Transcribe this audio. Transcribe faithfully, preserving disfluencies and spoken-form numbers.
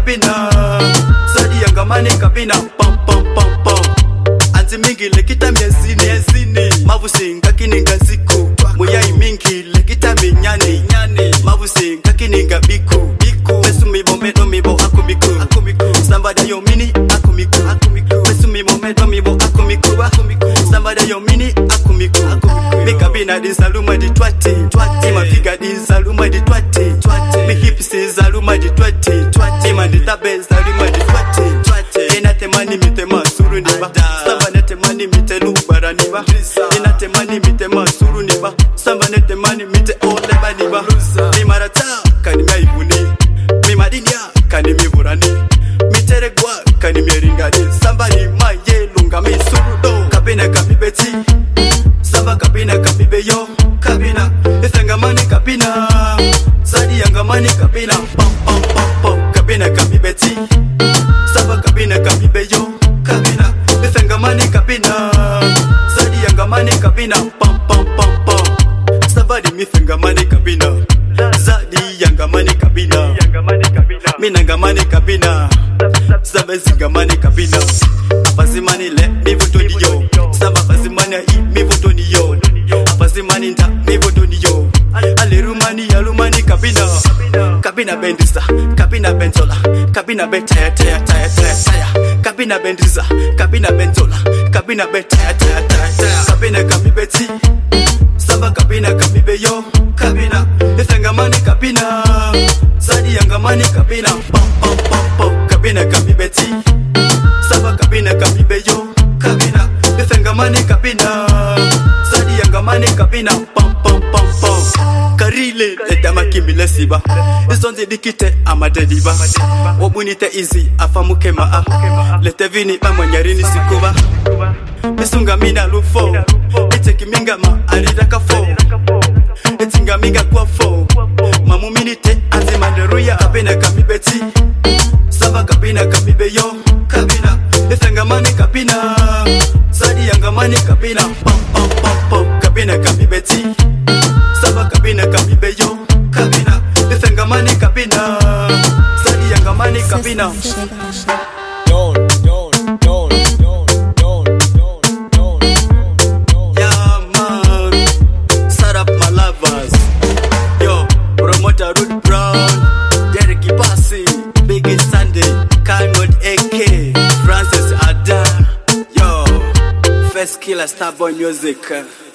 kapina Sadi yangamani kapina Pam pam pam pam Anti mingi lekita miezini Miezini Mabusi ngakini ngaziku Muyai mingi lekita minyani Mabusi ngakini ngabiku Biku Mesu mibo medo mibo akumiku Akumiku Somebody yo mini akumiku Akumiku Mesu mibo medo mibo akumiku Akumiku Somebody yo mini akumiku Akumiku Mi kabina di saluma di twati Twati Ma figa di saluma di twati Twati Mi hipsi saluma di twati Twati Ma di tabe saluma di twati Twati Enate mani mitema suru niba Samba nete mani mite lubara niba Enate mani mitema suru niba Samba nete mani mite oleba niba Mi marata kani mea ibuni Mi madinia kani mi burani Mi teregwa kani mi ringani Samba ni maye lunga mi suru do Kabina kabibeti Samba kabina kabibe yo Kabina Ithangamani kabina Sadi yangamani kabina Pam pam pam pam Kabina kabibeti Samba kabina kabibe yo Kabina Ithangamani kabina Sadi yangamani kabina Pam pam pam pam Sabadi mithangamani kabina Zadi yangamani kabina Minangamani kabina Samba zingamani kabina Apazimani le mi votoni yo Samba apazimani ai mi votoni yo Apazimani nta mi votoni yo Alerumani alumani kabina Kabina bendisa Kabina benzola Kabina betaya taya taya taya taya Kabina bendisa Kabina benzola Kabina betaya taya taya taya Kabina kabibeti Samba kabina kabibe yo Kabina Ithangamani kabina Sadi yangamani kabina Pam pam pam pam Kabina kabibeti Samba kabina kabibe yo Kabina Ithangamani kabina Sadi yangamani kabina Pam pam pam pam Karile Letama kimile siba Isonzi dikite amadediba Wabunite izi afamuke maa Lete vini mamanyarini sikuba Isunga mina lufo Iteki minga ma arida kafo Itinga minga kwa fo Mamu minite anzi manderuya Kabina kamibeti Saba kabina kabibe yo Kabina Ithangamani kabina Sadi yangamani kabina Pam pam pam pam Kabina kamibeti Saba kabina kabibe yo Kabina Ithangamani kabina Sadi yangamani kabina Don't, don't, don't, don't, don't, don't, don't. Yeah man Set up my lovers Yo Promoter Ruth Brown Derek Ipasi Biggie Sunday Carnot A K Francis Ada Yo First Killer Starboy Music